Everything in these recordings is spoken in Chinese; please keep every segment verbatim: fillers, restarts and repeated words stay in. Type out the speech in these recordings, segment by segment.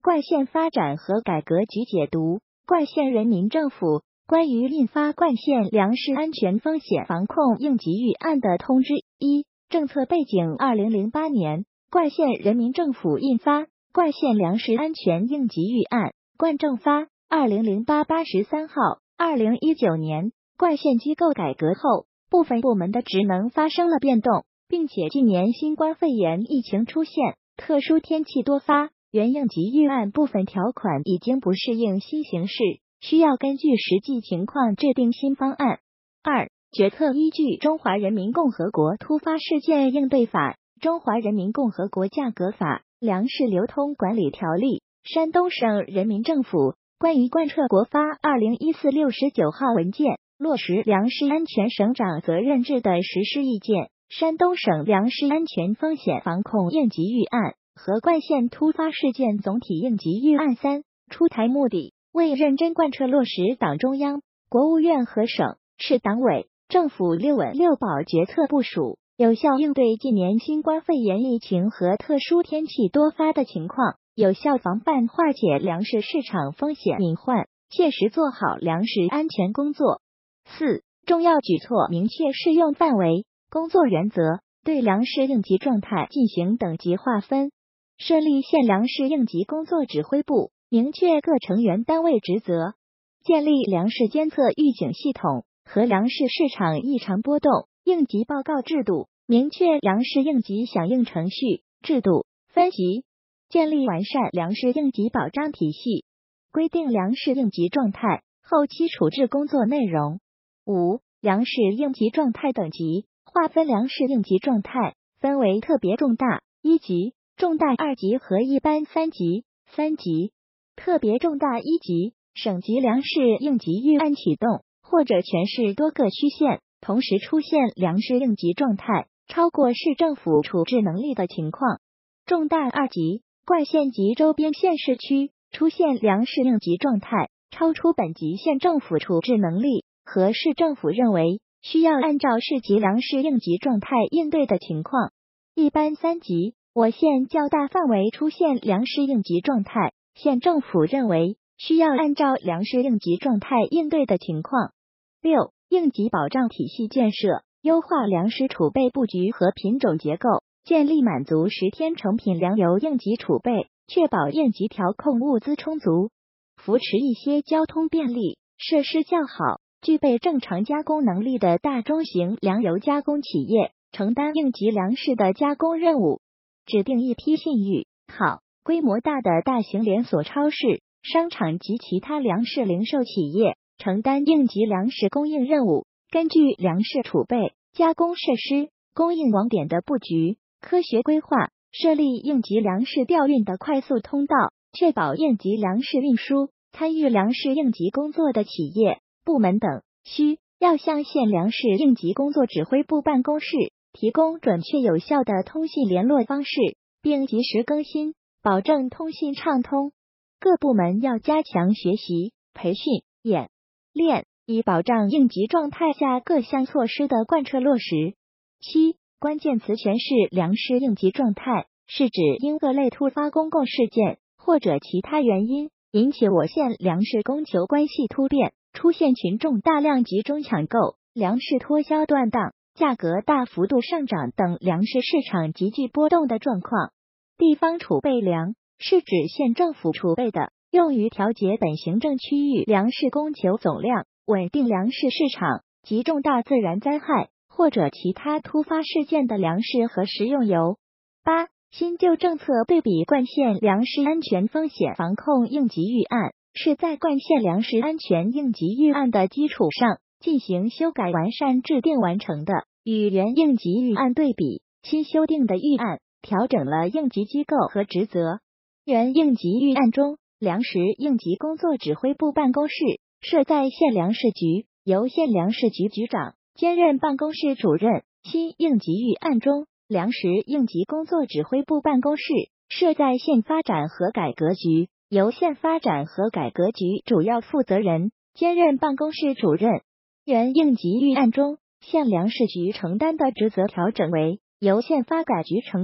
灌县发展和改革局解读灌县人民政府关于印发灌县粮食安全风险防控应急预案的通知。一、政策背景：二零零八年，灌县人民政府印发《灌县粮食安全应急预案》灌政发二零零八八十三号。二零一九年，灌县机构改革后，部分部门的职能发生了变动，并且近年新冠肺炎疫情出现，特殊天气多发，原应急预案部分条款已经不适应新形势，需要根据实际情况制定新方案。二、决策依据《中华人民共和国突发事件应对法》、《中华人民共和国价格法》、《粮食流通管理条例》、山东省人民政府关于贯彻国发二零一四六十九号文件，落实粮食安全省长责任制的实施意见、山东省粮食安全风险防控应急预案和灌县突发事件总体应急预案三出台目的，为认真贯彻落实党中央、国务院和省市党委政府六稳六保决策部署，有效应对近年新冠肺炎疫情和特殊天气多发的情况，有效防范化解粮食市场风险隐患，切实做好粮食安全工作。四、重要举措明确适用范围、工作原则，对粮食应急状态进行等级划分，设立县粮食应急工作指挥部，明确各成员单位职责，建立粮食监测预警系统和粮食市场异常波动应急报告制度，明确粮食应急响应程序、制度、分级，建立完善粮食应急保障体系，规定粮食应急状态后期处置工作内容。五、粮食应急状态等级，划分粮食应急状态分为特别重大一级、重大二级和一般三级。三级特别重大一级，省级粮食应急预案启动，或者全市多个区县同时出现粮食应急状态超过市政府处置能力的情况。重大二级，灌县及周边县市区出现粮食应急状态超出本级县政府处置能力和市政府认为需要按照市级粮食应急状态应对的情况。一般三级，我县较大范围出现粮食应急状态，县政府认为需要按照粮食应急状态应对的情况。六、应急保障体系建设，优化粮食储备布局和品种结构，建立满足十天成品粮油应急储备，确保应急调控物资充足，扶持一些交通便利、设施较好、具备正常加工能力的大中型粮油加工企业承担应急粮食的加工任务，指定一批信誉好、规模大的大型连锁超市、商场及其他粮食零售企业承担应急粮食供应任务，根据粮食储备、加工设施、供应网点的布局，科学规划，设立应急粮食调运的快速通道，确保应急粮食运输。参与粮食应急工作的企业、部门等，需要向县粮食应急工作指挥部办公室提供准确有效的通信联络方式，并及时更新，保证通信畅通。各部门要加强学习、培训、演练，以保障应急状态下各项措施的贯彻落实。七、关键词全是粮食应急状态，是指因各类突发公共事件或者其他原因引起我县粮食供求关系突变，出现群众大量集中抢购、粮食脱销断档、价格大幅度上涨等粮食市场急剧波动的状况。地方储备粮是指县政府储备的，用于调节本行政区域粮食供求总量、稳定粮食市场及重大自然灾害或者其他突发事件的粮食和食用油。八、新旧政策对比灌县粮食安全风险防控应急预案，是在灌县粮食安全应急预案的基础上进行修改完善制定完成的。与原应急预案对比，新修订的预案调整了应急机构和职责。原应急预案中，粮食应急工作指挥部办公室设在县粮食局，由县粮食局局长兼任办公室主任。新应急预案中，粮食应急工作指挥部办公室设在县发展和改革局，由县发展和改革局主要负责人兼任办公室主任。原应急预案中，县粮食局承担的职责调整为由县发改局承担，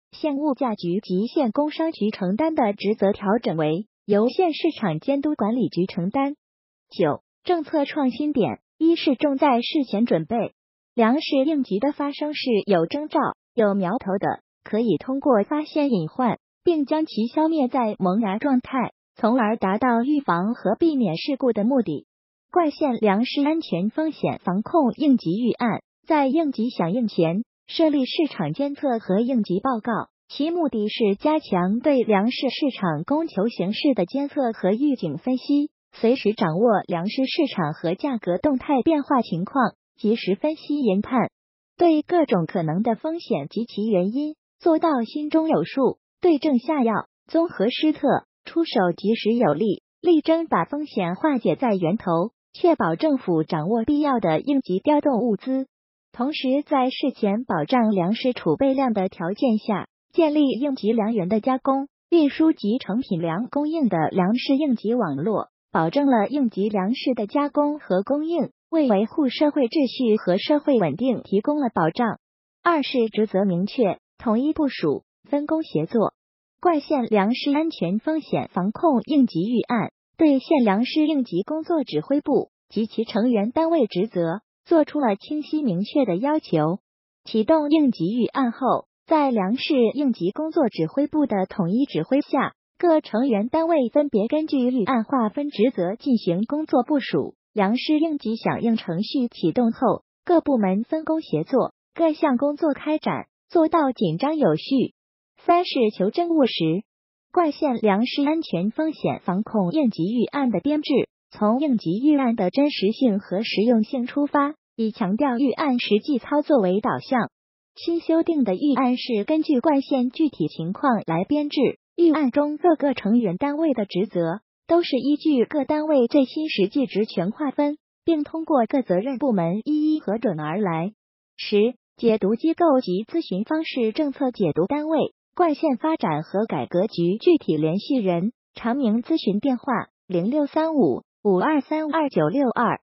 县物价局及县工商局承担的职责调整为由县市场监督管理局承担。九、政策创新点：一是重在事前准备。粮食应急的发生是有征兆、有苗头的，可以通过发现隐患，并将其消灭在萌芽状态，从而达到预防和避免事故的目的。冠县粮食安全风险防控应急预案在应急响应前设立市场监测和应急报告，其目的是加强对粮食市场供求形势的监测和预警分析，随时掌握粮食市场和价格动态变化情况，及时分析研判，对各种可能的风险及其原因做到心中有数，对症下药，综合施策，出手及时有力，力争把风险化解在源头，确保政府掌握必要的应急调动物资。同时，在事前保障粮食储备量的条件下，建立应急粮源的加工、运输及成品粮供应的粮食应急网络，保证了应急粮食的加工和供应，为维护社会秩序和社会稳定提供了保障。二是职责明确，统一部署，分工协作。冠县粮食安全风险防控应急预案对县粮食应急工作指挥部及其成员单位职责做出了清晰明确的要求。启动应急预案后，在粮食应急工作指挥部的统一指挥下，各成员单位分别根据预案划分职责进行工作部署。粮食应急响应程序启动后，各部门分工协作，各项工作开展，做到紧张有序。三是求真务实。冠县粮食安全风险防控应急预案的编制，从应急预案的真实性和实用性出发，以强调预案实际操作为导向。新修订的预案是根据冠县具体情况来编制，预案中各个成员单位的职责都是依据各单位最新实际职权划分，并通过各责任部门一一核准而来。十、解读机构及咨询方式政策解读单位。冠县发展和改革局具体联系人，常名咨询电话：零六三五五二三二九六二。